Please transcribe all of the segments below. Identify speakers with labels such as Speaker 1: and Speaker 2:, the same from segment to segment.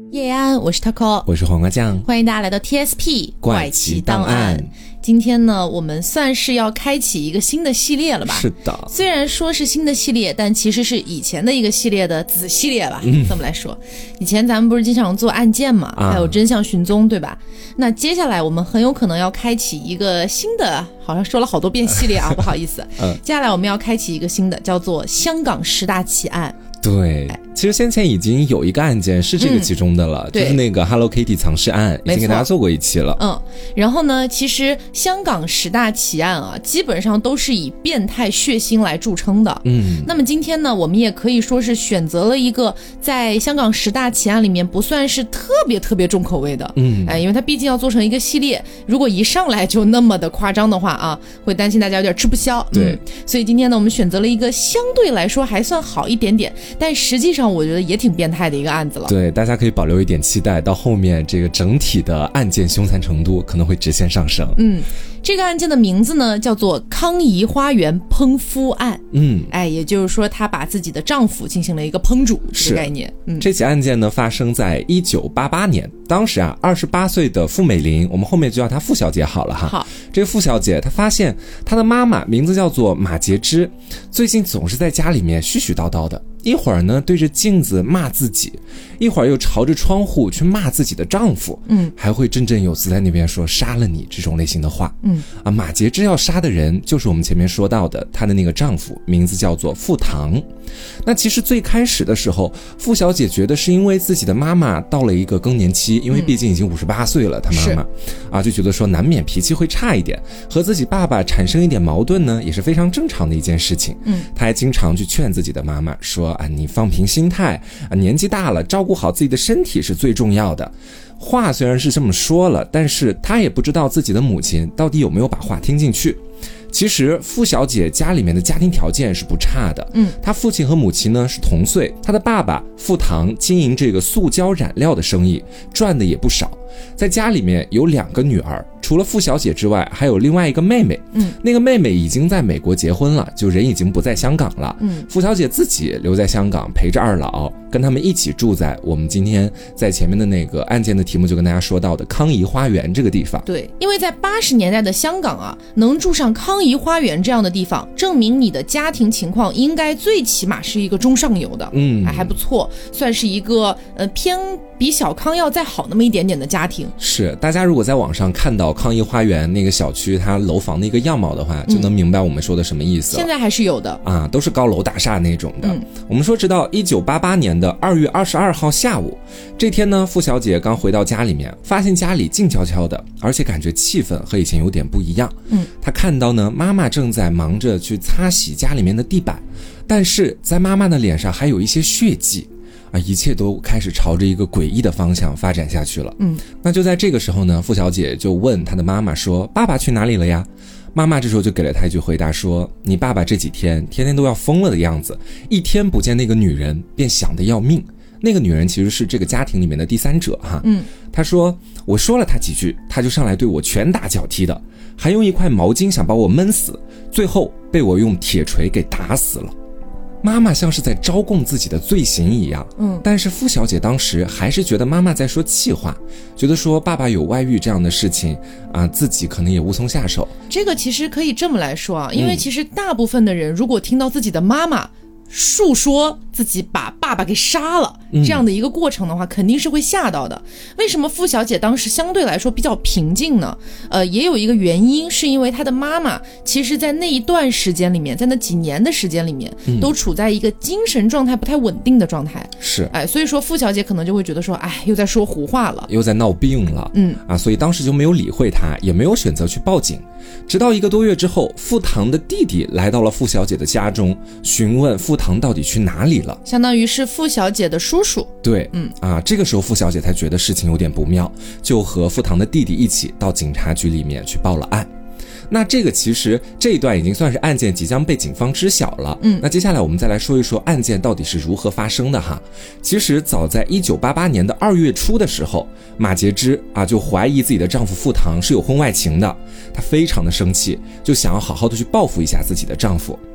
Speaker 1: 叶安，我是 Taco，
Speaker 2: 我是黄瓜酱，
Speaker 1: 欢迎大家来到 TSP
Speaker 2: 怪奇档案。
Speaker 1: 今天呢，我们算是要开启一个新的系列了吧？
Speaker 2: 是的，
Speaker 1: 虽然说是新的系列，但其实是以前的一个系列的子系列吧。这么来说，以前咱们不是经常做案件嘛，还有真相寻踪，对吧？那接下来我们很有可能要开启一个新的，好像说了好多遍系列啊，不好意思。接下来我们要开启一个新的，叫做香港10大奇案。
Speaker 2: 对，其实先前已经有一个案件是这个其中的了，就是那个 Hello Kitty 藏尸案，已经给大家做过一期了。
Speaker 1: 然后呢，其实香港10大奇案啊，基本上都是以变态血腥来著称的。那么今天呢，我们也可以说是选择了一个在香港10大奇案里面不算是特别重口味的。因为它毕竟要做成一个系列，如果一上来就那么的夸张的话啊，会担心大家有点吃不消。
Speaker 2: 对，
Speaker 1: 所以今天呢，我们选择了一个相对来说还算好一点点，但实际上我觉得也挺变态的一个案子了。
Speaker 2: 对，大家可以保留一点期待，到后面这个整体的案件凶残程度可能会直线上升。
Speaker 1: 这个案件的名字呢叫做康怡花园烹夫案。也就是说她把自己的丈夫进行了一个烹煮这个概念。
Speaker 2: 这起案件呢发生在1988年，当时啊28岁的傅美玲，我们后面就叫她傅小姐好了哈。
Speaker 1: 好，
Speaker 2: 这个傅小姐她发现她的妈妈名字叫做马洁芝，最近总是在家里面絮絮叨叨的，一会儿呢对着镜子骂自己，一会儿又朝着窗户去骂自己的丈夫，还会振振有词在那边说杀了你这种类型的话。马洁芝要杀的人就是我们前面说到的她的那个丈夫，名字叫做傅唐。那其实最开始的时候，傅小姐觉得是因为自己的妈妈到了一个更年期，因为毕竟已经58岁了，她妈妈就觉得说难免脾气会差一点，和自己爸爸产生一点矛盾呢，也是非常正常的一件事情。她还经常去劝自己的妈妈说你放平心态年纪大了，照顾好自己的身体是最重要的。话虽然是这么说了，但是她也不知道自己的母亲到底有没有把话听进去。其实傅小姐家里面的家庭条件是不差的。她父亲和母亲呢是同岁，她的爸爸傅唐经营这个塑胶染料的生意，赚的也不少。在家里面有2个女儿，除了傅小姐之外还有另外一个妹妹。那个妹妹已经在美国结婚了，就人已经不在香港了。傅小姐自己留在香港陪着二老，跟他们一起住在我们今天在前面的那个案件的题目就跟大家说到的康怡花园这个地方。对，
Speaker 1: 因为在80年代的香港啊，能住上康怡花园这样的地方，证明你的家庭情况应该最起码是一个中上游的。还不错，算是一个偏比小康要再好那么一点点的家庭。
Speaker 2: 是，大家如果在网上看到康怡花园那个小区它楼房的一个样貌的话，就能明白我们说的什么意思了。
Speaker 1: 现在还是有的
Speaker 2: 都是高楼大厦那种的。我们说直到1988年的2月22号下午，这天呢，傅小姐刚回到家里面，发现家里静悄悄的，而且感觉气氛和以前有点不一样。她看到呢，妈妈正在忙着去擦洗家里面的地板，但是在妈妈的脸上还有一些血迹。一切都开始朝着一个诡异的方向发展下去了。那就在这个时候呢，傅小姐就问她的妈妈说，爸爸去哪里了呀？妈妈这时候就给了她一句回答说，你爸爸这几天天天都要疯了的样子，一天不见那个女人便想得要命。那个女人其实是这个家庭里面的第三者哈。她说我说了她几句，她就上来对我拳打脚踢的，还用一块毛巾想把我闷死，最后被我用铁锤给打死了。妈妈像是在招供自己的罪行一样。但是傅小姐当时还是觉得妈妈在说气话，觉得说爸爸有外遇这样的事情自己可能也无从下手。
Speaker 1: 这个其实可以这么来说因为其实大部分的人如果听到自己的妈妈述说自己把爸爸给杀了这样的一个过程的话，肯定是会吓到的。为什么傅小姐当时相对来说比较平静呢？也有一个原因，是因为她的妈妈其实在那一段时间里面，在那几年的时间里面都处在一个精神状态不太稳定的状态。
Speaker 2: 是，
Speaker 1: 所以说傅小姐可能就会觉得说，又在说胡话了，
Speaker 2: 又在闹病了。所以当时就没有理会她，也没有选择去报警。直到1个多月之后，傅唐的弟弟来到了傅小姐的家中，询问傅唐到底去哪里了，
Speaker 1: 相当于是傅小姐的叔叔。
Speaker 2: 对，这个时候傅小姐才觉得事情有点不妙，就和傅唐的弟弟一起到警察局里面去报了案。那这个其实这一段已经算是案件即将被警方知晓了。那接下来我们再来说一说案件到底是如何发生的哈。其实早在1988年的2月初的时候，马洁芝就怀疑自己的丈夫傅唐是有婚外情的，她非常的生气，就想要好好的去报复一下自己的丈夫。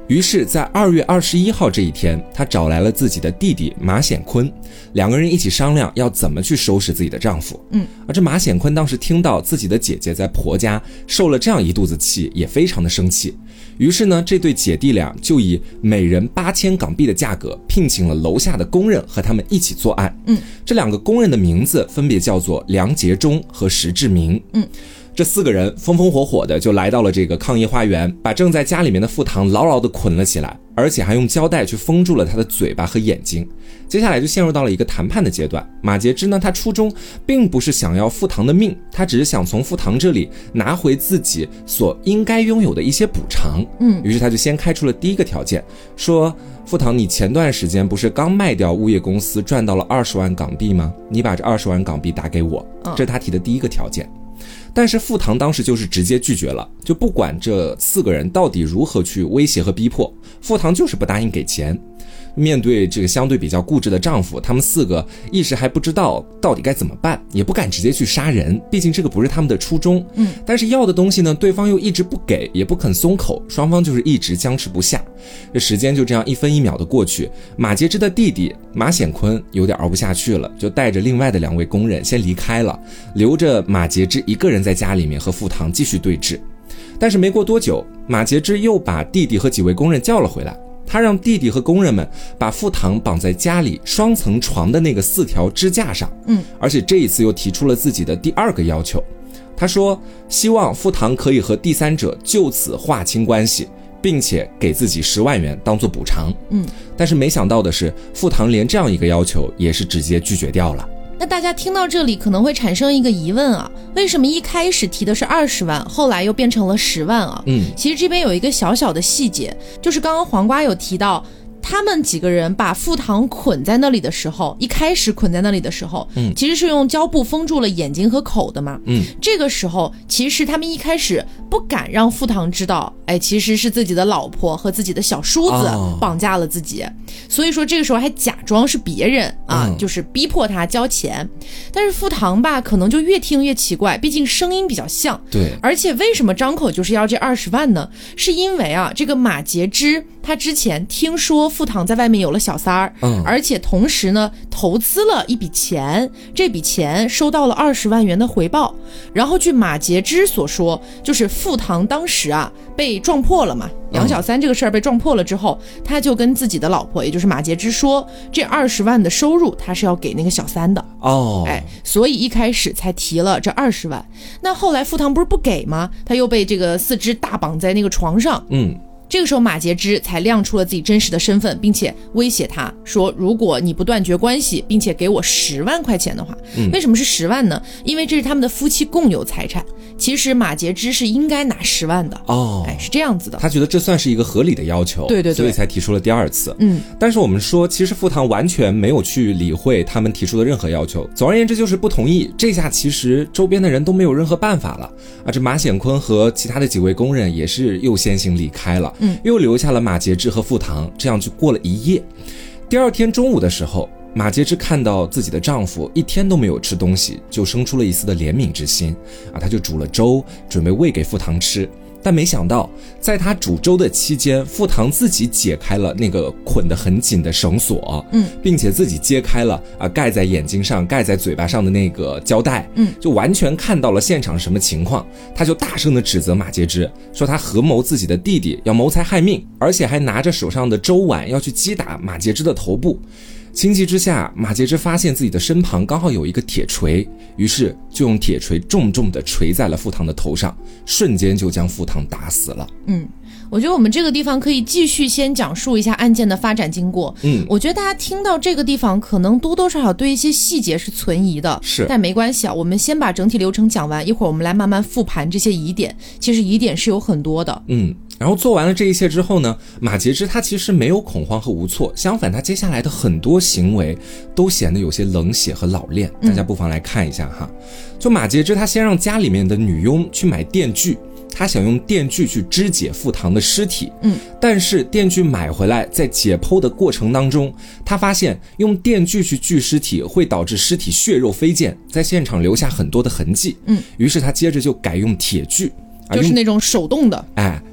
Speaker 2: 于是在2月21号这一天，她找来了自己的弟弟马显坤，两个人一起商量要怎么去收拾自己的丈夫。而这马显坤当时听到自己的姐姐在婆家受了这样一肚子气，也非常的生气。于是呢，这对姐弟俩就以每人8000港币的价格聘请了楼下的工人和他们一起作案。这两个工人的名字分别叫做梁杰忠和石志明。这4个人风风火火的就来到了这个抗议花园，把正在家里面的傅唐牢牢的捆了起来，而且还用胶带去封住了他的嘴巴和眼睛。接下来就陷入到了一个谈判的阶段。马杰之呢，他初衷并不是想要傅唐的命，他只是想从傅唐这里拿回自己所应该拥有的一些补偿。于是他就先开出了第一个条件，说傅唐，你前段时间不是刚卖掉物业公司赚到了20万港币吗？你把这20万港币打给我，这是他提的第一个条件。但是傅唐当时就是直接拒绝了，就不管这4个人到底如何去威胁和逼迫，傅唐就是不答应给钱。面对这个相对比较固执的丈夫，他们4个一时还不知道到底该怎么办，也不敢直接去杀人，毕竟这个不是他们的初衷。但是要的东西呢，对方又一直不给，也不肯松口，双方就是一直僵持不下。这时间就这样1分1秒的过去，马杰之的弟弟马显坤有点熬不下去了，就带着另外的2位工人先离开了，留着马杰之一个人在家里面和傅唐继续对峙。但是没过多久，马杰之又把弟弟和几位工人叫了回来，他让弟弟和工人们把傅唐绑在家里双层床的那个4条支架上。而且这一次又提出了自己的第2个要求，他说希望傅唐可以和第三者就此划清关系，并且给自己10万元当做补偿。但是没想到的是，傅唐连这样一个要求也是直接拒绝掉了。
Speaker 1: 那大家听到这里可能会产生一个疑问啊，为什么一开始提的是20万，后来又变成了10万啊？其实这边有一个小小的细节，就是刚刚黄瓜有提到，他们几个人把傅唐捆在那里的时候，一开始捆在那里的时候，其实是用胶布封住了眼睛和口的嘛。这个时候其实他们一开始不敢让傅唐知道，其实是自己的老婆和自己的小叔子绑架了自己，所以说这个时候还假装是别人啊，就是逼迫他交钱。但是傅唐吧，可能就越听越奇怪，毕竟声音比较像。
Speaker 2: 对，
Speaker 1: 而且为什么张口就是要这20万呢？是因为啊，这个马杰之他之前听说傅唐在外面有了小三儿，而且同时呢投资了一笔钱，这笔钱收到了20万元的回报。然后据马杰之所说，就是傅唐当时啊被撞破了嘛，养小三这个事儿被撞破了之后，他就跟自己的老婆也就是马杰之说，这20万的收入他是要给那个小三的。所以一开始才提了这20万。那后来傅唐不是不给吗？他又被这个4肢大绑在那个床上。这个时候马杰之才亮出了自己真实的身份，并且威胁他说，如果你不断绝关系并且给我10万块钱的话。为什么是10万呢？因为这是他们的夫妻共有财产，其实马杰之是应该拿10万的。是这样子的。
Speaker 2: 他觉得这算是一个合理的要求，对，所以才提出了第2次。但是我们说其实傅唐完全没有去理会他们提出的任何要求，总而言之就是不同意。这下其实周边的人都没有任何办法了啊！这马显坤和其他的几位工人也是又先行离开了，又留下了马杰之和傅唐，这样就过了一夜。第2天中午的时候，马杰之看到自己的丈夫1天都没有吃东西，就生出了一丝的怜悯之心啊，他就煮了粥准备喂给傅唐吃。但没想到在他煮粥的期间，傅唐自己解开了那个捆得很紧的绳索，并且自己揭开了盖在眼睛上盖在嘴巴上的那个胶带，就完全看到了现场什么情况。他就大声地指责马杰之，说他合谋自己的弟弟要谋财害命，而且还拿着手上的粥碗要去击打马杰之的头部。情急之下，马杰之发现自己的身旁刚好有一个铁锤，于是就用铁锤重重地锤在了傅唐的头上，瞬间就将傅唐打死了。
Speaker 1: 我觉得我们这个地方可以继续先讲述一下案件的发展经过。我觉得大家听到这个地方可能多多少少对一些细节是存疑的，但没关系啊，我们先把整体流程讲完，一会儿我们来慢慢复盘这些疑点。其实疑点是有很多的。
Speaker 2: 然后做完了这一切之后呢，马杰之他其实没有恐慌和无措，相反他接下来的很多行为都显得有些冷血和老练，大家不妨来看一下哈。就马杰之他先让家里面的女佣去买电锯，他想用电锯去肢解傅唐的尸体，但是电锯买回来，在解剖的过程当中，他发现用电锯去锯尸体会导致尸体血肉飞溅，在现场留下很多的痕迹，于是他接着就改用铁锯，
Speaker 1: 就是那种手动的，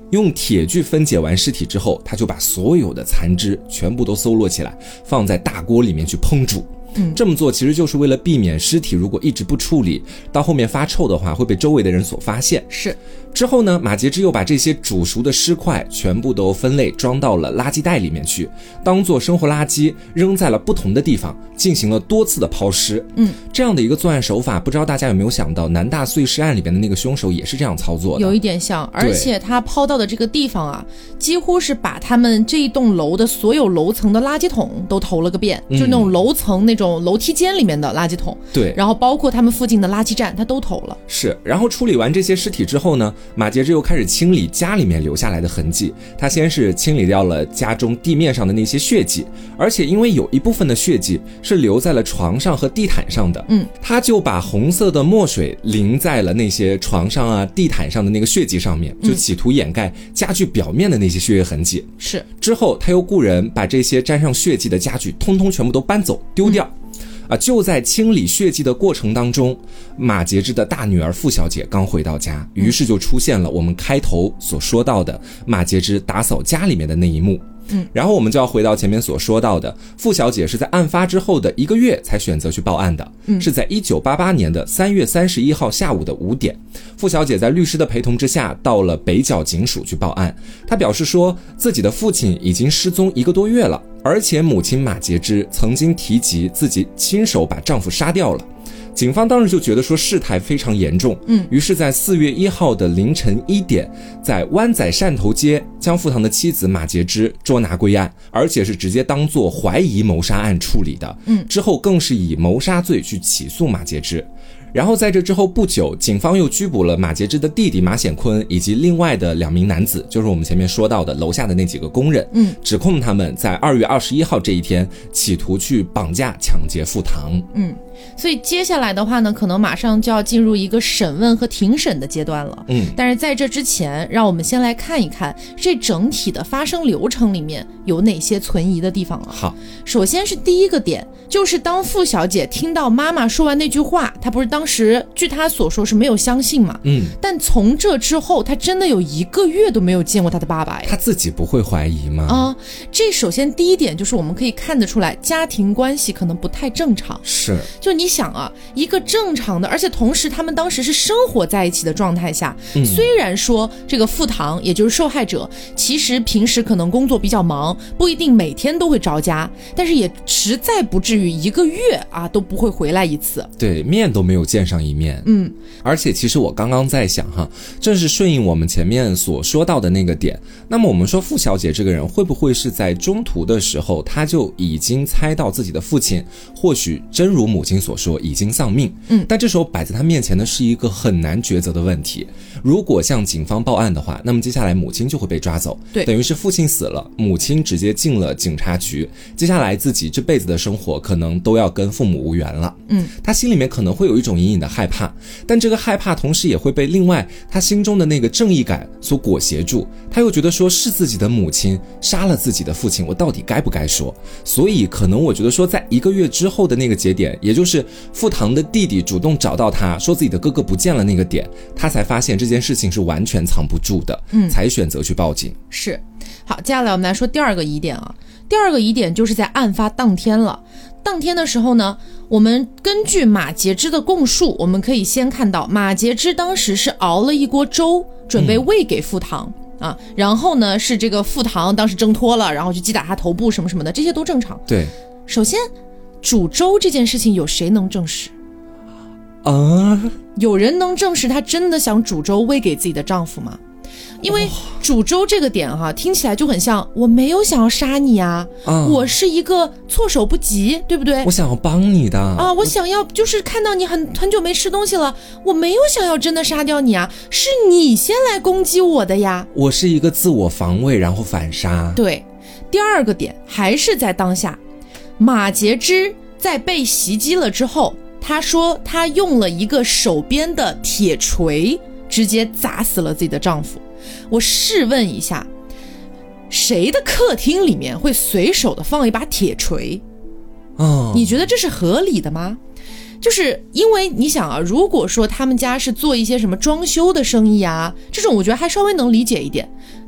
Speaker 2: 用铁具分解完尸体之后，他就把所有的残肢全部都搜罗起来，放在大锅里面去烹煮。这么做其实就是为了避免尸体如果一直不处理，到后面发臭的话会被周围的人所发现。
Speaker 1: 是。
Speaker 2: 之后呢，马杰之又把这些煮熟的尸块全部都分类装到了垃圾袋里面去，当做生活垃圾扔在了不同的地方，进行了多次的抛尸。这样的一个作案手法，不知道大家有没有想到，南大碎尸案里边的那个凶手也是这样操作的，
Speaker 1: 有一点像。而且他抛到的这个地方啊，几乎是把他们这一栋楼的所有楼层的垃圾桶都投了个遍，就是那种楼层那种楼梯间里面的垃圾桶。
Speaker 2: 对，
Speaker 1: 然后包括他们附近的垃圾站，他都投了。
Speaker 2: 是，然后处理完这些尸体之后呢，马杰之又开始清理家里面留下来的痕迹。他先是清理掉了家中地面上的那些血迹，而且因为有一部分的血迹是留在了床上和地毯上的，他就把红色的墨水淋在了那些床上啊、地毯上的那个血迹上面，就企图掩盖家具表面的那些血液痕迹。
Speaker 1: 是，
Speaker 2: 之后他又雇人把这些沾上血迹的家具通通全部都搬走丢掉。就在清理血迹的过程当中，马杰之的大女儿傅小姐刚回到家，于是就出现了我们开头所说到的马杰之打扫家里面的那一幕。然后我们就要回到前面所说到的，傅小姐是在案发之后的1个月才选择去报案的，是在1988年的3月31号下午的5点，傅小姐在律师的陪同之下到了北角警署去报案。她表示说自己的父亲已经失踪1个多月了，而且母亲马杰之曾经提及自己亲手把丈夫杀掉了。警方当时就觉得说事态非常严重，于是在4月1号的凌晨1点，在湾仔汕头街将傅唐的妻子马杰之捉拿归案，而且是直接当作怀疑谋杀案处理的。之后更是以谋杀罪去起诉马杰之。然后在这之后不久，警方又拘捕了马杰之的弟弟马显坤以及另外的2名男子，就是我们前面说到的楼下的那几个工人，指控他们在2月21号这一天企图去绑架抢劫傅唐。
Speaker 1: 所以接下来的话呢，可能马上就要进入一个审问和庭审的阶段了。但是在这之前，让我们先来看一看这整体的发生流程里面有哪些存疑的地方了。
Speaker 2: 好，
Speaker 1: 首先是第一个点，就是当傅小姐听到妈妈说完那句话，她不是当时据她所说是没有相信嘛？但从这之后，她真的有1个月都没有见过她的爸爸呀。
Speaker 2: 她自己不会怀疑吗？
Speaker 1: 这首先第一点就是我们可以看得出来，家庭关系可能不太正常。
Speaker 2: 是，
Speaker 1: 就你想啊，一个正常的，而且同时他们当时是生活在一起的状态下，虽然说这个傅唐也就是受害者，其实平时可能工作比较忙，不一定每天都会着家，但是也实在不至于1个月啊都不会回来一次，
Speaker 2: 对，面都没有见上一面。而且其实我刚刚在想哈，正是顺应我们前面所说到的那个点，那么我们说傅小姐这个人会不会是在中途的时候，她就已经猜到自己的父亲或许真如母亲所说已经丧命，但这时候摆在她面前的是一个很难抉择的问题。如果向警方报案的话，那么接下来母亲就会被抓走，
Speaker 1: 对，
Speaker 2: 等于是父亲死了，母亲直接进了警察局，接下来自己这辈子的生活可能都要跟父母无缘了。她心里面可能会有一种隐隐的害怕，但这个害怕同时也会被另外她心中的那个正义感所裹挟住，她又觉得说是自己的母亲杀了自己的父亲，我到底该不该说？所以可能我觉得说在1个月之后的那个节点，也就是傅唐的弟弟主动找到他说自己的哥哥不见了那个点，他才发现这件事情是完全藏不住的，才选择去报警。
Speaker 1: 是。好，接下来我们来说第2个疑点啊。第2个疑点就是在案发当天了。当天的时候呢，我们根据马杰之的供述，我们可以先看到马杰之当时是熬了一锅粥，准备喂给傅唐。然后呢是这个傅唐当时挣脱了，然后去击打他头部什么什么的，这些都正常。
Speaker 2: 对，
Speaker 1: 首先煮粥这件事情有谁能证实？有人能证实她真的想煮粥喂给自己的丈夫吗？因为煮粥这个点听起来就很像我没有想要杀你啊，我是一个措手不及，对不对？
Speaker 2: 我想要帮你的
Speaker 1: 我想要就是看到你很久没吃东西了，我没有想要真的杀掉你啊，是你先来攻击我的呀，
Speaker 2: 我是一个自我防卫然后反杀。
Speaker 1: 对，第2个点还是在当下，马杰之在被袭击了之后，他说他用了一个手边的铁锤直接砸死了自己的丈夫。我试问一下，谁的客厅里面会随手的放一把铁锤？你觉得这是合理的吗？就是因为你想啊，如果说他们家是做一些什么装修的生意啊，这种我觉得还稍微能理解一点。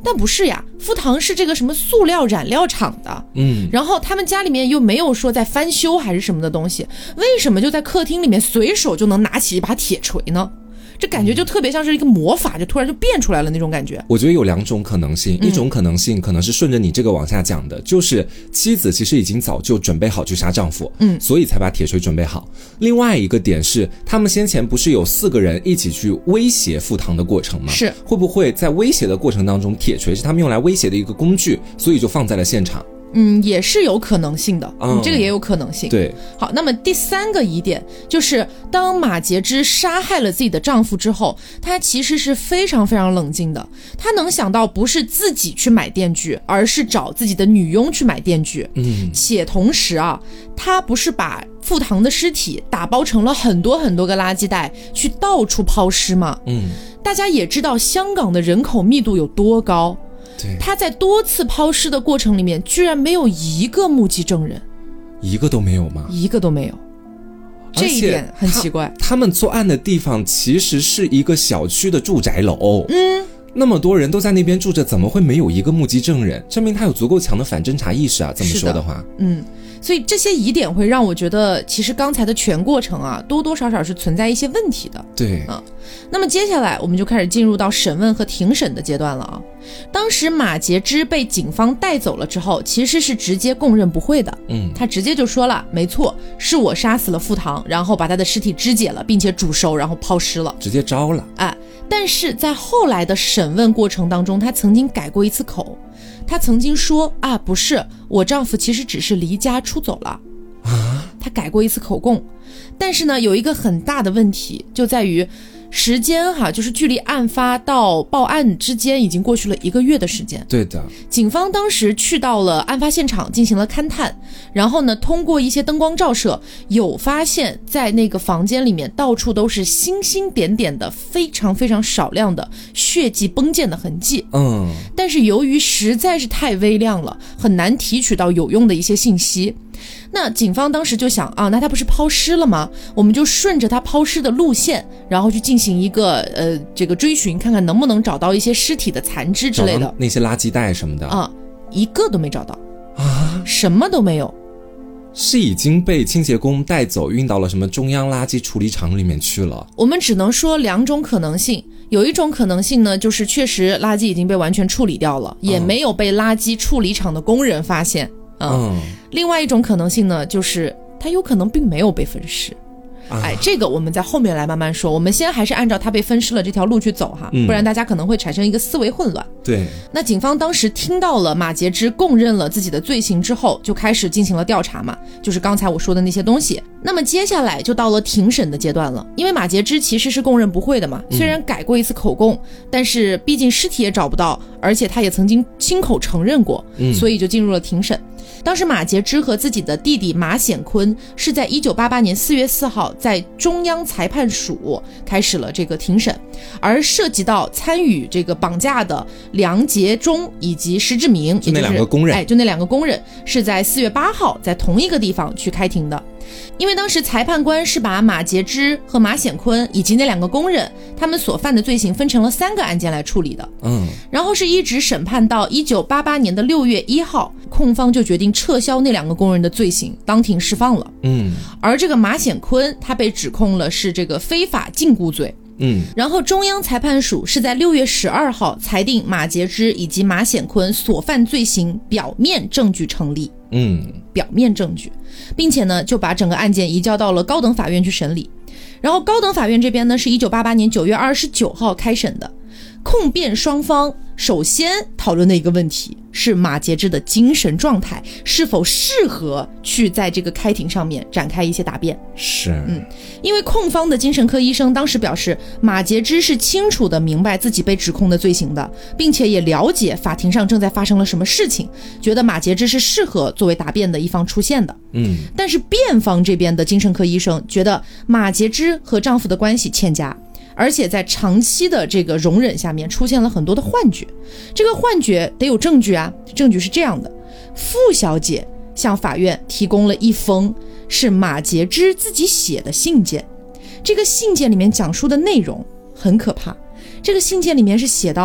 Speaker 1: 但不是呀，富堂是这个什么塑料染料厂的，然后他们家里面又没有说在翻修还是什么的东西，为什么就在客厅里面随手就能拿起一把铁锤呢？这感觉就特别像是一个魔法，就突然就变出来了那种感觉。
Speaker 2: 我觉得有2种可能性，一种可能性可能是顺着你这个往下讲的，就是妻子其实已经早就准备好去杀丈夫，所以才把铁锤准备好。另外一个点是，他们先前不是有4个人一起去威胁富堂的过程吗？
Speaker 1: 是，
Speaker 2: 会不会在威胁的过程当中，铁锤是他们用来威胁的一个工具，所以就放在了现场？
Speaker 1: 也是有可能性的，这个也有可能性。
Speaker 2: 对，
Speaker 1: 好，那么第3个疑点就是，当马节之杀害了自己的丈夫之后，她其实是非常非常冷静的，她能想到不是自己去买电锯，而是找自己的女佣去买电锯。且同时啊，她不是把富堂的尸体打包成了很多很多个垃圾袋，去到处抛尸吗？大家也知道香港的人口密度有多高。他在多次抛尸的过程里面，居然没有一个目击证人，
Speaker 2: 一个都没有吗？
Speaker 1: 一个都没有，这一点很奇怪。
Speaker 2: 他们作案的地方其实是一个小区的住宅楼，那么多人都在那边住着，怎么会没有一个目击证人？证明他有足够强的反侦查意识啊！这么说的话，
Speaker 1: 所以这些疑点会让我觉得，其实刚才的全过程啊，多多少少是存在一些问题的。
Speaker 2: 对
Speaker 1: 那么接下来我们就开始进入到审问和庭审的阶段了啊。当时马节之被警方带走了之后，其实是直接供认不讳的。他直接就说了，没错，是我杀死了富堂，然后把他的尸体肢解了，并且煮熟，然后抛尸了，
Speaker 2: 直接招了。
Speaker 1: 但是在后来的审问过程当中，他曾经改过一次口。他曾经说不是，我丈夫其实只是离家出走了。他改过一次口供。但是呢，有一个很大的问题就在于时间就是距离案发到报案之间已经过去了1个月的时间。
Speaker 2: 对的，
Speaker 1: 警方当时去到了案发现场进行了勘探，然后呢，通过一些灯光照射，有发现在那个房间里面到处都是星星点点的非常非常少量的血迹崩溅的痕迹。但是由于实在是太微量了，很难提取到有用的一些信息。那警方当时就想那他不是抛尸了吗？我们就顺着他抛尸的路线，然后去进行一个这个追寻，看看能不能找到一些尸体的残肢之类的，
Speaker 2: 那些垃圾袋什么的
Speaker 1: 一个都没找到什么都没有。
Speaker 2: 是已经被清洁工带走运到了什么中央垃圾处理厂里面去了？
Speaker 1: 我们只能说2种可能性。有一种可能性呢，就是确实垃圾已经被完全处理掉了，也没有被垃圾处理厂的工人发现。另外一种可能性呢，就是他有可能并没有被分尸。这个我们在后面来慢慢说，我们先还是按照他被分尸了这条路去走不然大家可能会产生一个思维混乱。
Speaker 2: 对，
Speaker 1: 那警方当时听到了马节之供认了自己的罪行之后，就开始进行了调查嘛，就是刚才我说的那些东西。那么接下来就到了庭审的阶段了，因为马节之其实是供认不讳的嘛，虽然改过一次口供，但是毕竟尸体也找不到，而且他也曾经亲口承认过，所以就进入了庭审。当时马节之和自己的弟弟马显坤是在1988年4月4号在中央裁判署开始了这个庭审，而涉及到参与这个绑架的梁杰忠以及石志明，
Speaker 2: 就那2个工人，
Speaker 1: 就那2个工人是在4月8号在同一个地方去开庭的。因为当时裁判官是把马节之和马显坤以及那2个工人他们所犯的罪行分成了3个案件来处理的。然后是一直审判到1988年的6月1号，控方就决定撤销那2个工人的罪行，当庭释放了。而这个马显坤他被指控了是这个非法禁锢罪。然后中央裁判署是在6月12号裁定马节之以及马显坤所犯罪行表面证据成立。表面证据，并且呢就把整个案件移交到了高等法院去审理。然后高等法院这边呢是1988年9月29号开审的。控辩双方首先讨论的一个问题是马节之的精神状态是否适合去在这个开庭上面展开一些答辩。因为控方的精神科医生当时表示，马节之是清楚地明白自己被指控的罪行的，并且也了解法庭上正在发生了什么事情，觉得马节之是适合作为答辩的一方出现的。但是辩方这边的精神科医生觉得马节之和丈夫的关系欠佳，而且在长期的这个容忍下面出现了很多的幻觉。这个幻觉得有证据啊，证据是这样的，傅小姐向法院提供了一封是马节之自己写的信件。这个信件里面讲述的内容很可怕，这个信件里面是写到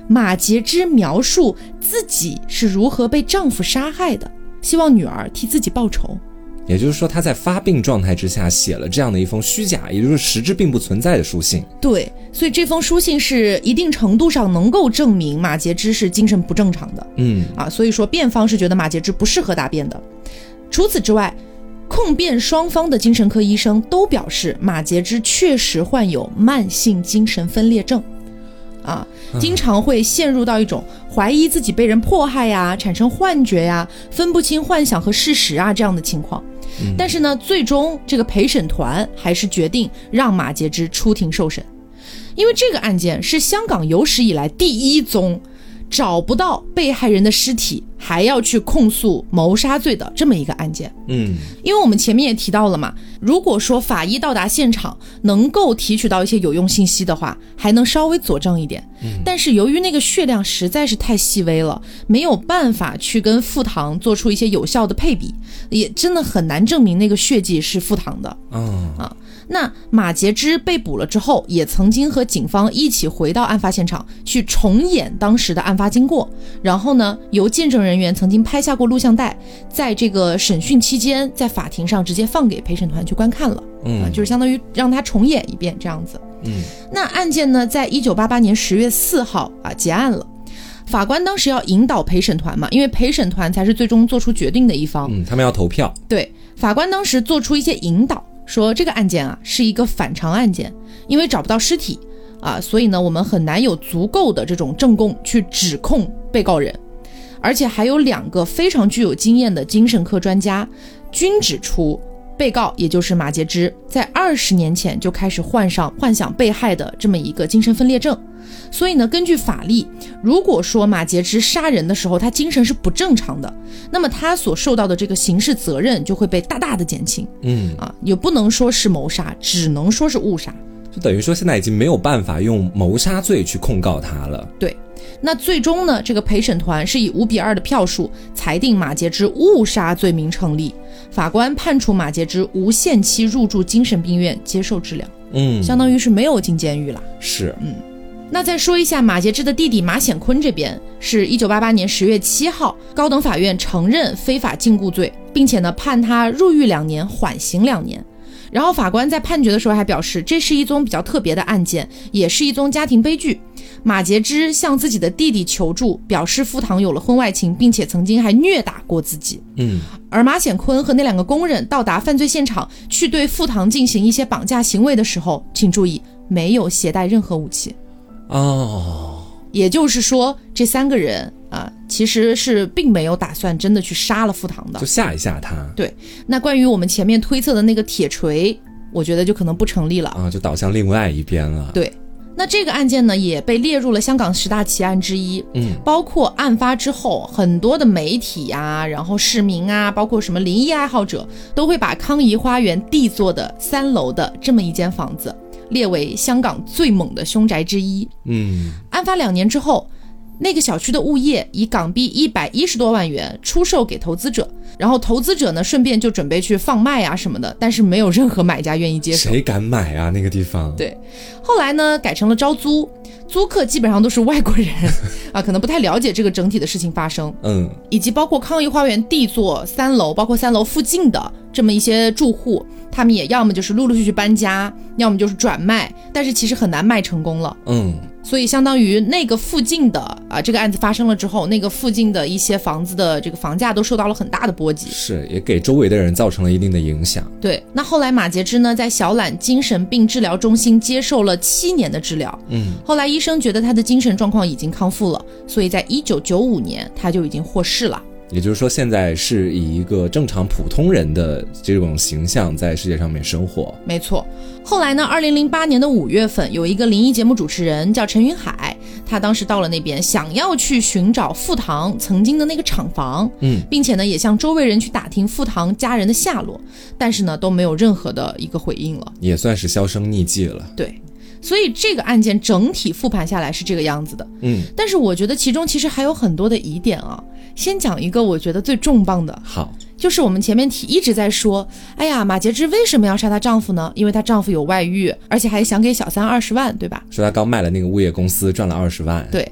Speaker 1: 马洁之描述自己是如何被丈夫杀害的，希望女儿替自己报仇。
Speaker 2: 也就是说，她在发病状态之下写了这样的一封虚假，也就是实质并不存在的书信。
Speaker 1: 对，所以这封书信是一定程度上能够证明马洁之是精神不正常的。所以说辩方是觉得马洁之不适合答辩的。除此之外，控辩双方的精神科医生都表示马洁之确实患有慢性精神分裂症。经常会陷入到一种怀疑自己被人迫害呀，产生幻觉呀，分不清幻想和事实啊这样的情况。但是呢，最终这个陪审团还是决定让马洁之出庭受审，因为这个案件是香港有史以来第一宗找不到被害人的尸体还要去控诉谋杀罪的这么一个案件。因为我们前面也提到了嘛，如果说法医到达现场能够提取到一些有用信息的话，还能稍微佐证一点。但是由于那个血量实在是太细微了，没有办法去跟副堂做出一些有效的配比，也真的很难证明那个血迹是副堂的。那马洁之被捕了之后，也曾经和警方一起回到案发现场去重演当时的案发经过，然后呢，由见证人员曾经拍下过录像带，在这个审讯期间在法庭上直接放给陪审团去观看了。就是相当于让他重演一遍这样子。那案件呢，在1988年10月4号结案了。法官当时要引导陪审团嘛，因为陪审团才是最终做出决定的一方。
Speaker 2: 他们要投票。对，
Speaker 1: 法官当时做出一些引导，说这个案件是一个反常案件，因为找不到尸体所以呢，我们很难有足够的这种证供去指控被告人。而且还有2个非常具有经验的精神科专家均指出，被告也就是马洁之在20年前就开始幻想被害的这么一个精神分裂症。所以呢，根据法律，如果说马洁之杀人的时候他精神是不正常的，那么他所受到的这个刑事责任就会被大大的减轻。也不能说是谋杀，只能说是误杀。
Speaker 2: 就等于说现在已经没有办法用谋杀罪去控告他了。
Speaker 1: 对，那最终呢，这个陪审团是以5-2的票数裁定马洁之误杀罪名成立，法官判处马洁之无限期入住精神病院接受治疗。相当于是没有进监狱了。
Speaker 2: 是。
Speaker 1: 那再说一下马洁之的弟弟马显坤这边，是1988年10月7号高等法院承认非法禁锢罪，并且呢判他入狱2年，缓刑2年。然后法官在判决的时候还表示，这是一宗比较特别的案件，也是一宗家庭悲剧。马洁之向自己的弟弟求助，表示副堂有了婚外情，并且曾经还虐打过自己。而马显坤和那2个工人到达犯罪现场，去对副堂进行一些绑架行为的时候，请注意，没有携带任何武器。也就是说这3个人其实是并没有打算真的去杀了副堂的，
Speaker 2: 就吓一吓他。
Speaker 1: 对，那关于我们前面推测的那个铁锤，我觉得就可能不成立了
Speaker 2: 就倒向另外一边了。
Speaker 1: 对，那这个案件呢也被列入了香港10大奇案之一。包括案发之后很多的媒体然后市民包括什么灵异爱好者，都会把康怡花园地座的3楼的这么一间房子列为香港最猛的凶宅之一。案发2年之后，那个小区的物业以港币110多万元出售给投资者，然后投资者呢顺便就准备去放卖什么的，但是没有任何买家愿意接手。
Speaker 2: 谁敢买那个地方？
Speaker 1: 对，后来呢改成了招租，租客基本上都是外国人可能不太了解这个整体的事情发生。以及包括康怡花园地座3楼，包括3楼附近的这么一些住户，他们也要么就是陆陆续续搬家，要么就是转卖，但是其实很难卖成功了。所以相当于那个附近的这个案子发生了之后，那个附近的一些房子的这个房价都受到了很大的波及，
Speaker 2: 是也给周围的人造成了一定的影响。
Speaker 1: 对，那后来马洁之呢在小榄精神病治疗中心接受了7年的治疗。后来医生觉得他的精神状况已经康复了，所以在1995年他就已经获释了。
Speaker 2: 也就是说现在是以一个正常普通人的这种形象在世界上面生活。
Speaker 1: 没错。后来呢2008年的5月份，有一个灵异节目主持人叫陈云海，他当时到了那边，想要去寻找副堂曾经的那个厂房，并且呢也向周围人去打听副堂家人的下落，但是呢都没有任何的一个回应了，
Speaker 2: 也算是销声匿迹了。
Speaker 1: 对，所以这个案件整体复盘下来是这个样子的。但是我觉得其中其实还有很多的疑点先讲一个我觉得最重磅的。
Speaker 2: 好，
Speaker 1: 就是我们前面一直在说，哎呀，马洁之为什么要杀她丈夫呢？因为她丈夫有外遇，而且还想给小三20万，对吧？
Speaker 2: 说她刚卖了那个物业公司赚了20万。
Speaker 1: 对，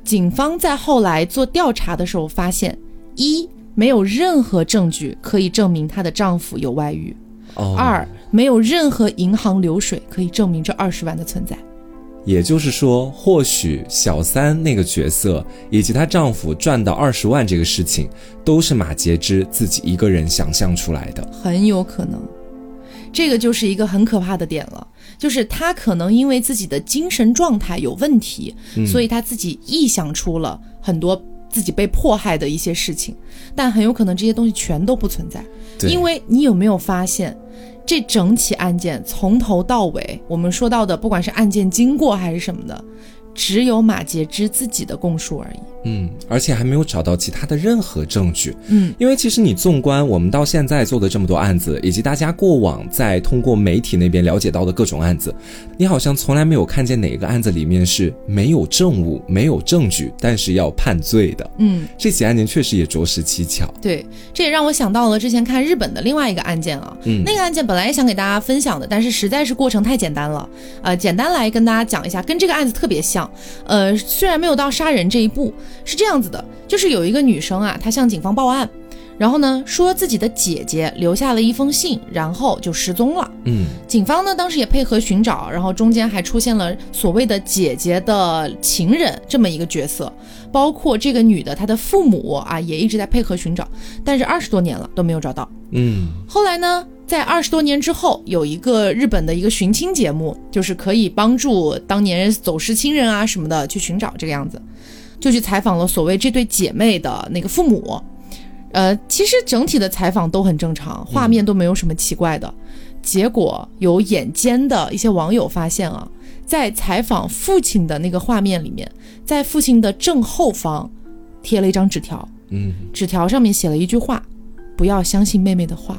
Speaker 1: 警方在后来做调查的时候发现，一，没有任何证据可以证明她的丈夫有外遇，二，没有任何银行流水可以证明这20万的存在。
Speaker 2: 也就是说，或许小三那个角色以及她丈夫赚到20万这个事情，都是马洁之自己一个人想象出来的，
Speaker 1: 很有可能。这个就是一个很可怕的点了，就是她可能因为自己的精神状态有问题，所以她自己臆想出了很多自己被迫害的一些事情，但很有可能这些东西全都不存在。因为你有没有发现，这整起案件从头到尾，我们说到的不管是案件经过还是什么的，只有马洁之自己的供述而已。
Speaker 2: 而且还没有找到其他的任何证据。因为其实你纵观我们到现在做的这么多案子，以及大家过往在通过媒体那边了解到的各种案子，你好像从来没有看见哪一个案子里面是没有证物、没有证据，但是要判罪的。这起案件确实也着实蹊跷。
Speaker 1: 对，这也让我想到了之前看日本的另外一个案件啊。那个案件本来也想给大家分享的，但是实在是过程太简单了。简单来跟大家讲一下，跟这个案子特别像。虽然没有到杀人这一步，是这样子的，就是有一个女生啊，她向警方报案，然后呢说自己的姐姐留下了一封信，然后就失踪了。警方呢当时也配合寻找，然后中间还出现了所谓的姐姐的情人这么一个角色，包括这个女的她的父母啊也一直在配合寻找，但是20多年了都没有找到。后来呢在20多年之后，有一个日本的一个寻亲节目，就是可以帮助当年走失亲人啊什么的去寻找这个样子，就去采访了所谓这对姐妹的那个父母。其实整体的采访都很正常，画面都没有什么奇怪的。结果有眼尖的一些网友发现啊，在采访父亲的那个画面里面，在父亲的正后方贴了一张纸条。纸条上面写了一句话：不要相信妹妹的话。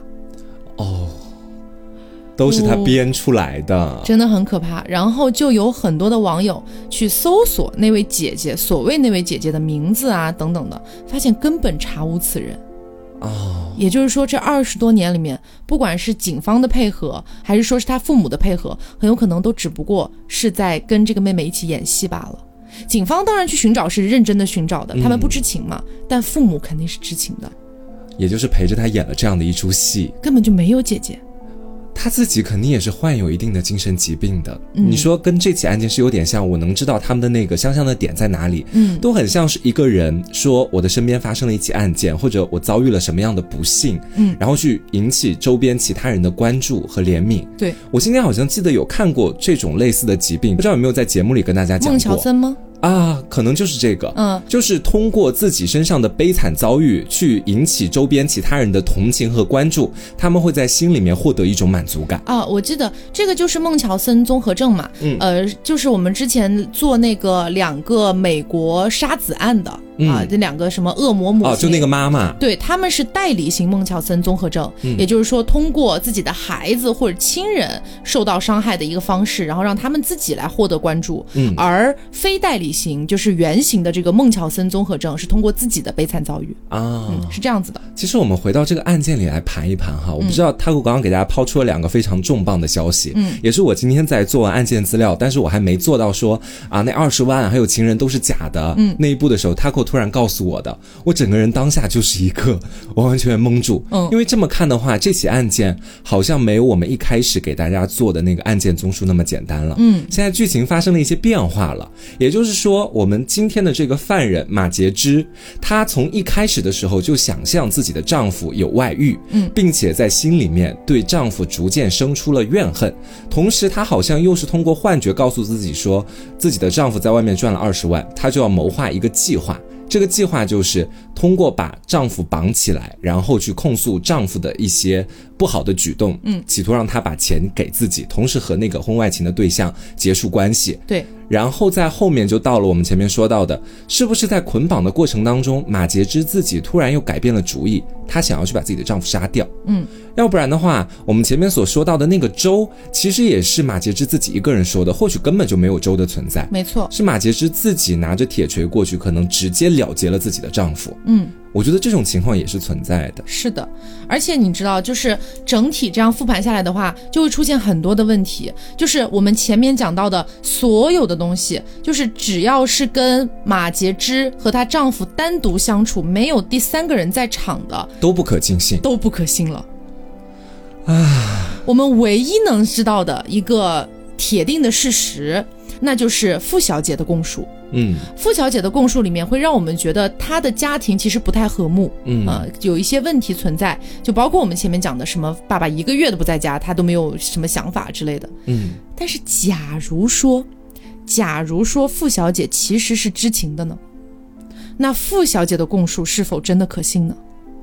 Speaker 2: 都是他编出来的，
Speaker 1: 真的很可怕。然后就有很多的网友去搜索那位姐姐，所谓那位姐姐的名字啊等等的，发现根本查无此人。也就是说这20多年里面，不管是警方的配合还是说是他父母的配合，很有可能都只不过是在跟这个妹妹一起演戏罢了。警方当然去寻找是认真的寻找的，他们不知情嘛，但父母肯定是知情的，
Speaker 2: 也就是陪着他演了这样的一出戏，
Speaker 1: 根本就没有姐姐。
Speaker 2: 他自己肯定也是患有一定的精神疾病的。你说跟这起案件是有点像，我能知道他们的那个相像的点在哪里，都很像是一个人说我的身边发生了一起案件，或者我遭遇了什么样的不幸，然后去引起周边其他人的关注和怜悯。
Speaker 1: 对，
Speaker 2: 我今天好像记得有看过这种类似的疾病，不知道有没有在节目里跟大家讲过。
Speaker 1: 孟乔森吗？
Speaker 2: 可能就是这个，就是通过自己身上的悲惨遭遇去引起周边其他人的同情和关注，他们会在心里面获得一种满足感。
Speaker 1: 我记得这个就是孟乔森综合症嘛，就是我们之前做那个2个美国杀子案的。这2个什么恶魔母亲，
Speaker 2: 就那个妈妈，
Speaker 1: 对，他们是代理型孟乔森综合症，也就是说通过自己的孩子或者亲人受到伤害的一个方式，然后让他们自己来获得关注。而非代理型就是原型的这个孟乔森综合症是通过自己的悲惨遭遇是这样子的。其
Speaker 2: 实我们回到这个案件里来盘一盘哈，我不知道Taco刚刚给大家抛出了2个非常重磅的消息，也是我今天在做完案件资料，但是我还没做到说那20万还有情人都是假的那一步的时候，Taco突然告诉我的，我整个人当下就是一个完完全全懵住。因为这么看的话，这起案件好像没有我们一开始给大家做的那个案件综述那么简单了。现在剧情发生了一些变化了，也就是说我们今天的这个犯人马洁之，她从一开始的时候就想象自己的丈夫有外遇，并且在心里面对丈夫逐渐生出了怨恨，同时她好像又是通过幻觉告诉自己说自己的丈夫在外面赚了20万，她就要谋划一个计划。这个计划就是通过把丈夫绑起来，然后去控诉丈夫的一些不好的举动，企图让他把钱给自己，同时和那个婚外情的对象结束关系。
Speaker 1: 对，
Speaker 2: 然后在后面就到了我们前面说到的，是不是在捆绑的过程当中，马洁之自己突然又改变了主意，她想要去把自己的丈夫杀掉。要不然的话，我们前面所说到的那个周，其实也是马洁之自己一个人说的，或许根本就没有周的存在。
Speaker 1: 没错，
Speaker 2: 是马洁之自己拿着铁锤过去，可能直接了结了自己的丈夫。 我觉得这种情况也是存在的。
Speaker 1: 是的，而且你知道，就是整体这样复盘下来的话，就会出现很多的问题，就是我们前面讲到的所有的东西，就是只要是跟马节之和她丈夫单独相处，没有第三个人在场的，
Speaker 2: 都不可尽信，
Speaker 1: 都不可信了。我们唯一能知道的一个铁定的事实，那就是傅小姐的供述。傅小姐的供述里面会让我们觉得她的家庭其实不太和睦，有一些问题存在，就包括我们前面讲的什么爸爸1个月都不在家，她都没有什么想法之类的。但是假如说傅小姐其实是知情的呢，那傅小姐的供述是否真的可信呢？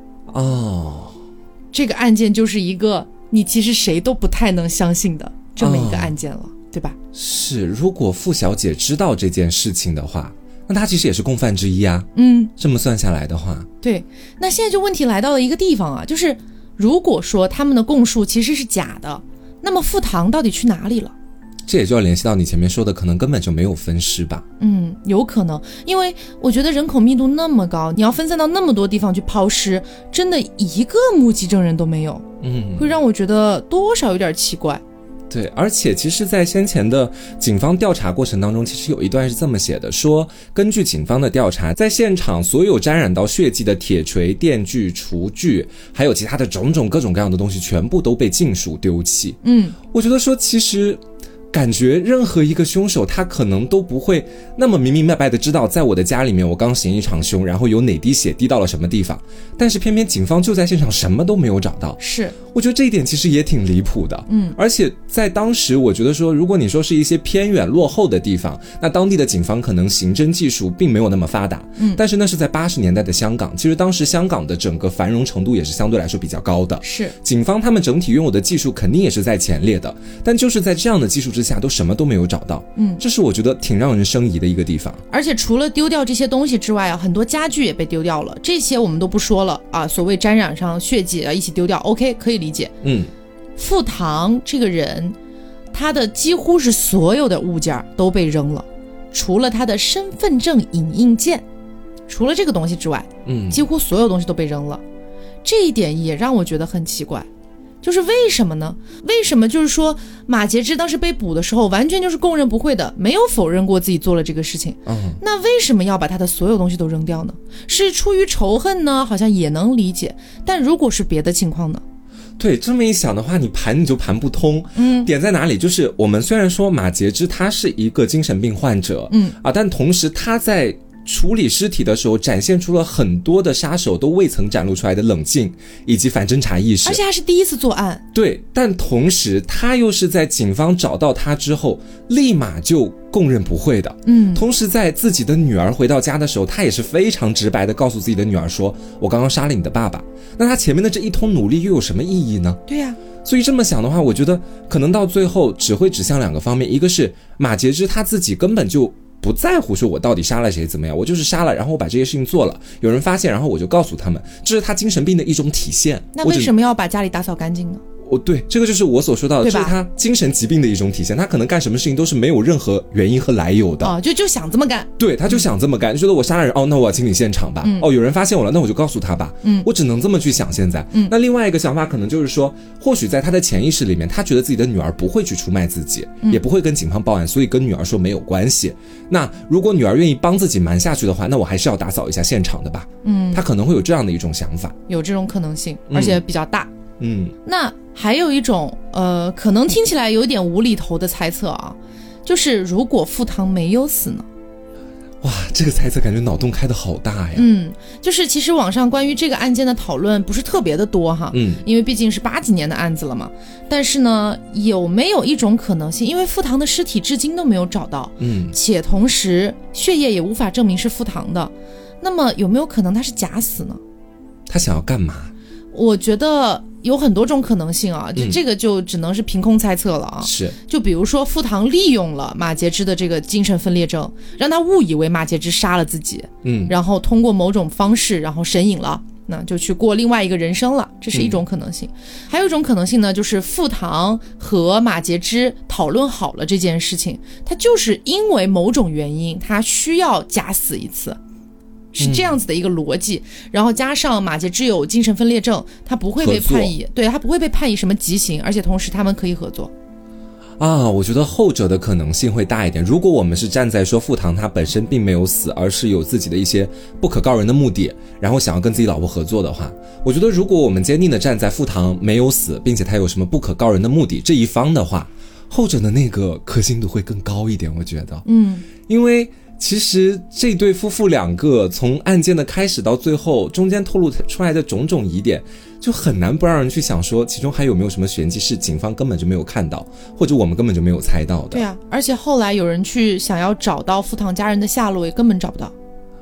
Speaker 1: 这个案件就是一个你其实谁都不太能相信的这么一个案件了，对吧？
Speaker 2: 是，如果傅小姐知道这件事情的话，那她其实也是共犯之一啊。这么算下来的话，
Speaker 1: 对。那现在就问题来到了一个地方啊，就是如果说他们的供述其实是假的，那么傅唐到底去哪里了？
Speaker 2: 这也就要联系到你前面说的，可能根本就没有分尸吧。
Speaker 1: 有可能，因为我觉得人口密度那么高，你要分散到那么多地方去抛尸，真的一个目击证人都没有，会让我觉得多少有点奇怪。
Speaker 2: 对，而且其实在先前的警方调查过程当中，其实有一段是这么写的，说根据警方的调查，在现场所有沾染到血迹的铁锤、电锯、厨具，还有其他的种种各种各样的东西，全部都被尽数丢弃。我觉得说其实感觉任何一个凶手他可能都不会那么明明白白的知道在我的家里面我刚行一场凶，然后有哪滴血滴到了什么地方，但是偏偏警方就在现场什么都没有找到。
Speaker 1: 是，
Speaker 2: 我觉得这一点其实也挺离谱的。而且在当时我觉得说，如果你说是一些偏远落后的地方，那当地的警方可能刑侦技术并没有那么发达，但是那是在80年代的香港，其实当时香港的整个繁荣程度也是相对来说比较高的，
Speaker 1: 是
Speaker 2: 警方他们整体拥有的技术肯定也是在前列的，但就是在这样的技术之下都什么都没有找到。这是我觉得挺让人生疑的一个地方。
Speaker 1: 而且除了丢掉这些东西之外啊，很多家具也被丢掉了，这些我们都不说了啊，所谓沾染上血迹啊一起丢掉 OK 可以理解。傅唐这个人，他的几乎是所有的物件都被扔了，除了他的身份证影印件，除了这个东西之外，几乎所有东西都被扔了。这一点也让我觉得很奇怪，就是为什么呢？为什么就是说马节之当时被捕的时候完全就是供认不讳的，没有否认过自己做了这个事情，那为什么要把他的所有东西都扔掉呢？是出于仇恨呢？好像也能理解，但如果是别的情况呢？
Speaker 2: 对，这么一想的话，你就盘不通。点在哪里？就是我们虽然说马节之他是一个精神病患者，但同时他在处理尸体的时候展现出了很多的杀手都未曾展露出来的冷静以及反侦查意识，
Speaker 1: 而且他是第一次作案。
Speaker 2: 对，但同时他又是在警方找到他之后立马就供认不讳的。同时在自己的女儿回到家的时候，他也是非常直白的告诉自己的女儿说，我刚刚杀了你的爸爸。那他前面的这一通努力又有什么意义呢？
Speaker 1: 对呀，
Speaker 2: 所以这么想的话，我觉得可能到最后只会指向2个方面，一个是马节之他自己根本就不在乎说我到底杀了谁怎么样，我就是杀了，然后我把这些事情做了，有人发现，然后我就告诉他们，这是他精神病的一种体现。
Speaker 1: 那为什么要把家里打扫干净呢？
Speaker 2: 对，这个就是我所说到的，这是他精神疾病的一种体现。他可能干什么事情都是没有任何原因和来由的，
Speaker 1: 就想这么干。对，
Speaker 2: 他就想这么干，就觉得我杀了人，那我要清理现场吧。有人发现我了，那我就告诉他吧。我只能这么去想现在。那另外一个想法可能就是说，或许在他的潜意识里面，他觉得自己的女儿不会去出卖自己，也不会跟警方报案，所以跟女儿说没有关系。那如果女儿愿意帮自己瞒下去的话，那我还是要打扫一下现场的吧。他可能会有这样的一种想法，
Speaker 1: 有这种可能性，而且比较大。那还有一种可能听起来有点无厘头的猜测啊，就是如果傅唐没有死呢？
Speaker 2: 哇，这个猜测感觉脑洞开得好大呀。
Speaker 1: 就是其实网上关于这个案件的讨论不是特别的多哈，因为毕竟是80几年的案子了嘛。但是呢，有没有一种可能性，因为傅唐的尸体至今都没有找到，且同时血液也无法证明是傅唐的，那么有没有可能他是假死呢？
Speaker 2: 他想要干嘛？
Speaker 1: 我觉得有很多种可能性啊，这个就只能是凭空猜测了啊。
Speaker 2: 是，
Speaker 1: 就比如说傅唐利用了马节之的这个精神分裂症，让他误以为马节之杀了自己，然后通过某种方式，然后神隐了，那就去过另外一个人生了，这是一种可能性。还有一种可能性呢，就是傅唐和马节之讨论好了这件事情，他就是因为某种原因，他需要假死一次。 是这样子的一个逻辑，然后加上马杰之有精神分裂症，他不会被判以，对，他不会被判以什么极刑，而且同时他们可以合作。
Speaker 2: 我觉得后者的可能性会大一点。如果我们是站在说傅唐他本身并没有死，而是有自己的一些不可告人的目的，然后想要跟自己老婆合作的话，我觉得如果我们坚定的站在傅唐没有死，并且他有什么不可告人的目的这一方的话，后者的那个可信度会更高一点，我觉得。因为其实这对夫妇两个从案件的开始到最后，中间透露出来的种种疑点，就很难不让人去想说其中还有没有什么玄机是警方根本就没有看到，或者我们根本就没有猜到的。
Speaker 1: 对啊，而且后来有人去想要找到傅唐家人的下落，也根本找不到。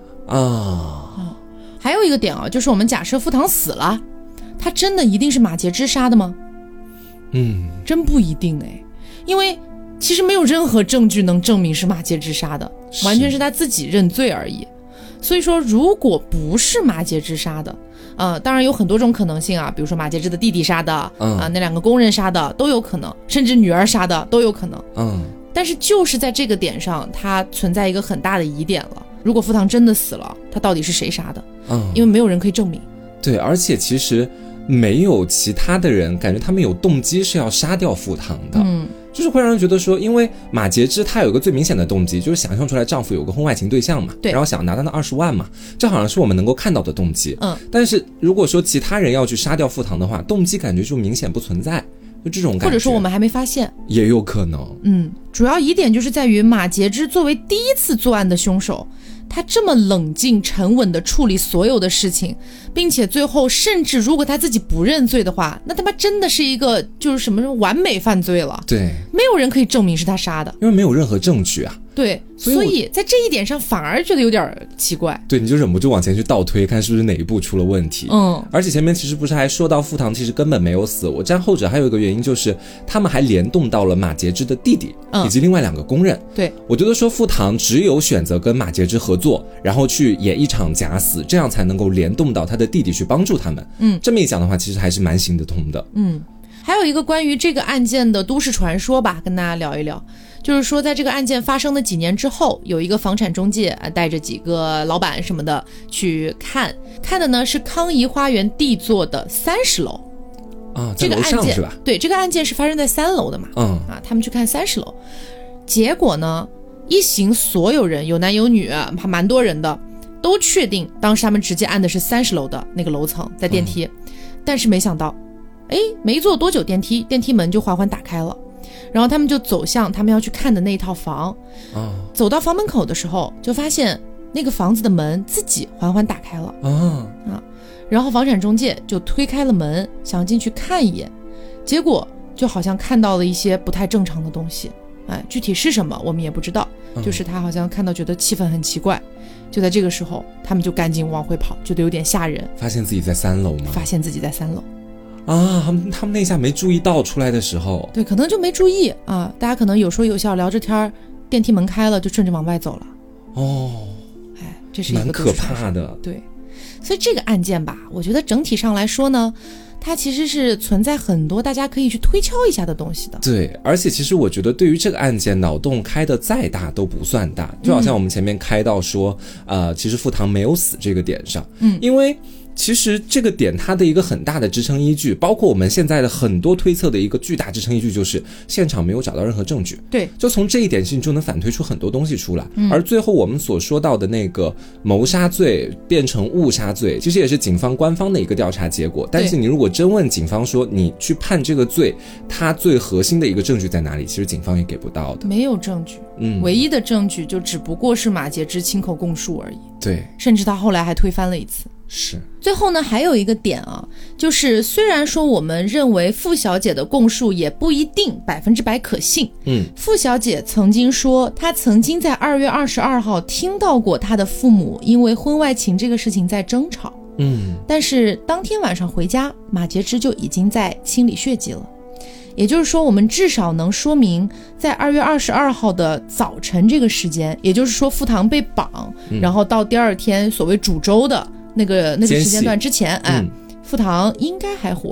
Speaker 1: 还有一个点啊，就是我们假设傅唐死了，他真的一定是马杰之杀的吗？真不一定哎，因为其实没有任何证据能证明是马杰之杀的，完全是他自己认罪而已。所以说如果不是马杰之杀的，当然有很多种可能性啊，比如说马杰之的弟弟杀的，那两个工人杀的都有可能，甚至女儿杀的都有可能。但是就是在这个点上，它存在一个很大的疑点了。如果傅唐真的死了，他到底是谁杀的？因为没有人可以证明。
Speaker 2: 对，而且其实没有其他的人感觉他们有动机是要杀掉傅唐的。就是会让人觉得说，因为马杰之他有一个最明显的动机，就是想象出来丈夫有个婚外情对象嘛，然后想拿到那20万嘛，这好像是我们能够看到的动机。但是如果说其他人要去杀掉傅唐的话，动机感觉就明显不存在，就这种感觉，
Speaker 1: 或者说我们还没发现，
Speaker 2: 也有可能。
Speaker 1: 主要疑点就是在于马杰之作为第一次作案的凶手，他这么冷静沉稳地处理所有的事情，并且最后甚至如果他自己不认罪的话，那他妈真的是一个就是什么完美犯罪了。
Speaker 2: 对，
Speaker 1: 没有人可以证明是他杀的，
Speaker 2: 因为没有任何证据啊。
Speaker 1: 对，所以在这一点上反而觉得有点奇怪。
Speaker 2: 对，你就忍不住往前去倒推，看是不是哪一步出了问题。而且前面其实不是还说到傅唐其实根本没有死，我站后者还有一个原因就是他们还联动到了马杰之的弟弟，以及另外2个工人。对，我觉得说傅唐只有选择跟马杰之合作，然后去演一场假死，这样才能够联动到他的弟弟去帮助他们。这么一讲的话，其实还是蛮行得通的。
Speaker 1: 还有一个关于这个案件的都市传说吧，跟大家聊一聊。就是说在这个案件发生的几年之后，有一个房产中介带着几个老板什么的去看的呢是康怡花园D座的30楼
Speaker 2: 这个案件是吧？
Speaker 1: 对，这个案件是发生在3楼的嘛。他们去看30楼，结果呢一行所有人有男有女，还蛮多人的，都确定当时他们直接按的是30楼的那个楼层，在电梯。但是没想到没坐多久电梯门就缓缓打开了，然后他们就走向他们要去看的那一套房。走到房门口的时候就发现那个房子的门自己缓缓打开了。然后房产中介就推开了门想进去看一眼，结果就好像看到了一些不太正常的东西。具体是什么我们也不知道，就是他好像看到觉得气氛很奇怪。就在这个时候他们就赶紧往回跑，觉得有点吓人。
Speaker 2: 发现自己在3楼吗？
Speaker 1: 发现自己在3楼
Speaker 2: 他们那下没注意到出来的时候。
Speaker 1: 对，可能就没注意大家可能有说有笑聊着天，电梯门开了就顺着往外走了。这是一个
Speaker 2: 蛮可怕的。
Speaker 1: 对，所以这个案件吧，我觉得整体上来说呢，它其实是存在很多大家可以去推敲一下的东西的。
Speaker 2: 对，而且其实我觉得对于这个案件脑洞开的再大都不算大，就好像我们前面开到说其实傅唐没有死这个点上。因为其实这个点它的一个很大的支撑依据，包括我们现在的很多推测的一个巨大支撑依据，就是现场没有找到任何证据。
Speaker 1: 对，
Speaker 2: 就从这一点其实你就能反推出很多东西出来。而最后我们所说到的那个谋杀罪变成误杀罪，其实也是警方官方的一个调查结果。但是你如果真问警方说你去判这个罪，它最核心的一个证据在哪里，其实警方也给不到的。
Speaker 1: 没有证据。唯一的证据就只不过是马杰之亲口供述而已。
Speaker 2: 对，
Speaker 1: 甚至他后来还推翻了一次。
Speaker 2: 是。
Speaker 1: 最后呢还有一个点就是虽然说我们认为傅小姐的供述也不一定100%可信。傅小姐曾经说她曾经在2月22号听到过她的父母因为婚外情这个事情在争吵。但是当天晚上回家，马杰之就已经在清理血迹了。也就是说我们至少能说明在2月22号的早晨这个时间，也就是说傅唐被绑，然后到第二天所谓煮粥的那个时间段之前，傅唐应该还活着。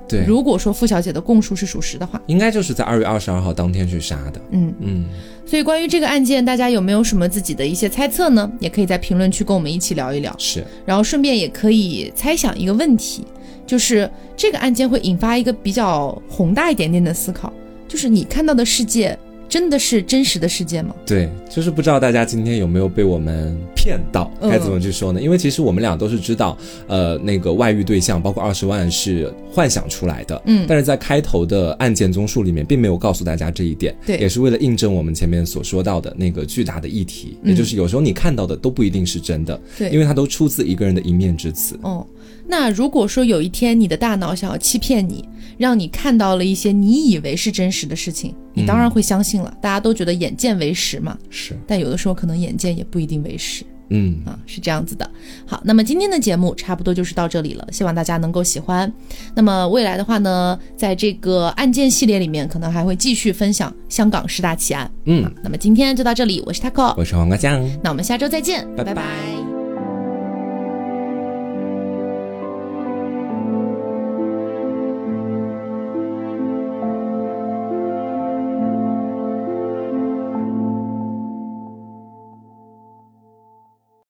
Speaker 2: 对，
Speaker 1: 如果说傅小姐的供述是属实的话，
Speaker 2: 应该就是在2月22号当天去杀的。
Speaker 1: 所以关于这个案件，大家有没有什么自己的一些猜测呢？也可以在评论区跟我们一起聊一聊。
Speaker 2: 是，
Speaker 1: 然后顺便也可以猜想一个问题，就是这个案件会引发一个比较宏大一点点的思考，就是你看到的世界真的是真实的世界吗？
Speaker 2: 对，就是不知道大家今天有没有被我们骗到，该怎么去说呢？因为其实我们俩都是知道，那个外遇对象包括20万是幻想出来的，但是在开头的案件综述里面并没有告诉大家这一点，
Speaker 1: 对，
Speaker 2: 也是为了印证我们前面所说到的那个巨大的议题，也就是有时候你看到的都不一定是真的，
Speaker 1: 对，
Speaker 2: 因为它都出自一个人的一面之词。
Speaker 1: 那如果说有一天你的大脑想要欺骗你，让你看到了一些你以为是真实的事情，你当然会相信了，大家都觉得眼见为实嘛，
Speaker 2: 是，
Speaker 1: 但有的时候可能眼见也不一定为实。是这样子的。好，那么今天的节目差不多就是到这里了，希望大家能够喜欢。那么未来的话呢，在这个案件系列里面，可能还会继续分享香港10大奇案。那么今天就到这里，我是 Taco，
Speaker 2: 我是黄瓜酱，
Speaker 1: 那我们下周再见，
Speaker 2: 拜拜。
Speaker 1: 拜拜。